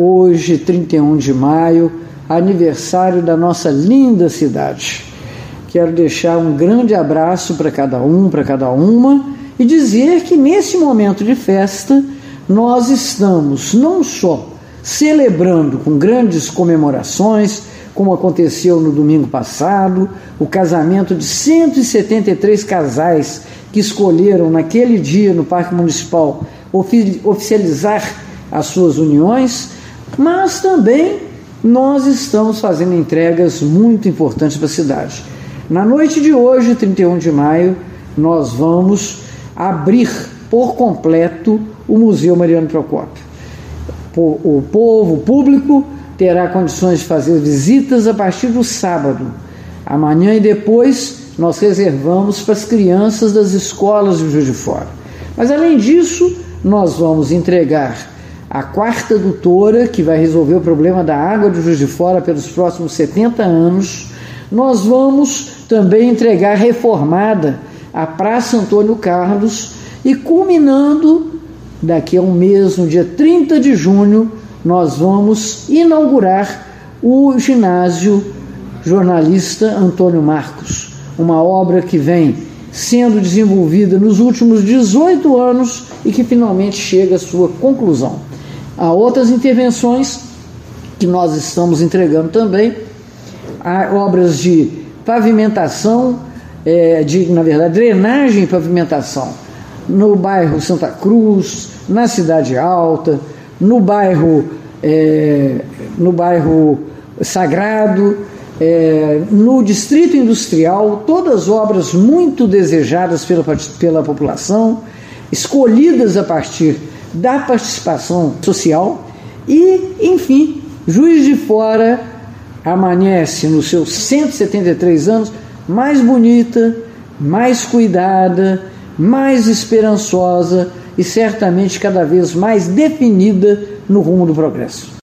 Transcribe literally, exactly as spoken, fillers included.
hoje, trinta e um de maio, aniversário da nossa linda cidade. Quero deixar um grande abraço para cada um, para cada uma, e dizer que nesse momento de festa nós estamos não só celebrando com grandes comemorações, como aconteceu no domingo passado, o casamento de cento e setenta e três casais que escolheram naquele dia no Parque Municipal oficializar as suas uniões, mas também nós estamos fazendo entregas muito importantes para a cidade. Na noite de hoje, trinta e um de maio, nós vamos abrir por completo o Museu Mariano Procópio. O povo, o público, terá condições de fazer visitas a partir do sábado. Amanhã e depois nós reservamos para as crianças das escolas de Juiz de Fora. Mas além disso, nós vamos entregar a quarta adutora, que vai resolver o problema da água de Juiz de Fora pelos próximos setenta anos. Nós vamos também entregar reformada a Praça Antônio Carlos e, culminando daqui a um mês, no dia trinta de junho, nós vamos inaugurar o ginásio jornalista Antônio Marcos, uma obra que vem sendo desenvolvida nos últimos dezoito anos e que finalmente chega à sua conclusão. Há outras intervenções que nós estamos entregando também, há obras de pavimentação, é, de, na verdade, drenagem e pavimentação no bairro Santa Cruz, na Cidade Alta, no bairro, é, no bairro Sagrado, é, no Distrito Industrial, todas obras muito desejadas pela, pela população, escolhidas a partir da participação social e, enfim, Juiz de Fora amanhece nos seus cento e setenta e três anos mais bonita, mais cuidada, mais esperançosa e certamente cada vez mais definida no rumo do progresso.